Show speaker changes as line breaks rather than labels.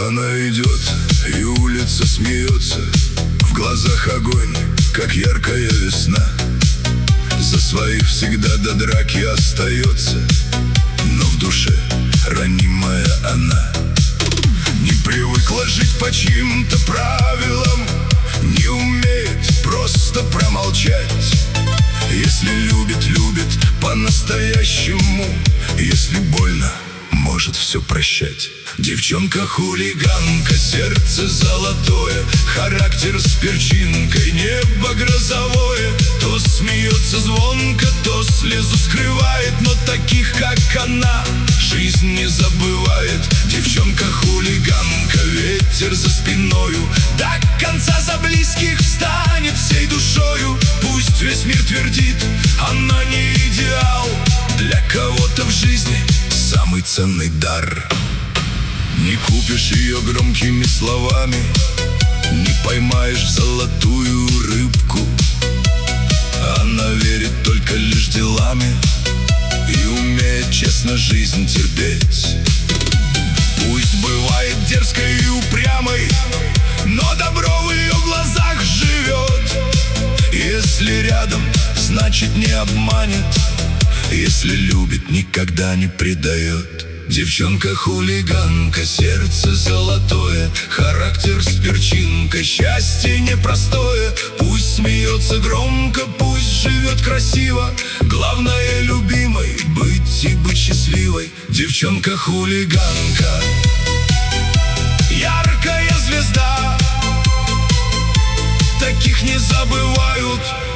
Она идет, и улица смеется, в глазах огонь, как яркая весна. За своих всегда до драки остается, но в душе ранимая она. Не привыкла жить по чьим-то правилам, не умеет просто промолчать. Если любит, любит по-настоящему, если больно, может все прощать. Девчонка-хулиганка, сердце золотое, характер с перчинкой, небо грозовое. То смеется звонко, то слезу скрывает, но таких, как она, жизнь не забывает. Девчонка-хулиганка, ветер за спиною, до конца за близких встанет всей душою. Пусть весь мир твердит, она не идеал, для кого-то в жизни самый ценный дар. Не купишь ее громкими словами, не поймаешь в золотую рыбку. Она верит только лишь делами и умеет честно жизнь терпеть. Пусть бывает дерзкой и упрямой, но добро в ее глазах живет. Если рядом, значит не обманет, если любит, никогда не предает. Девчонка-хулиганка, сердце золотое, характер с перчинкой, счастье непростое. Пусть смеется громко, пусть живет красиво, главное любимой быть и быть счастливой. Девчонка-хулиганка, яркая звезда, таких не забывают.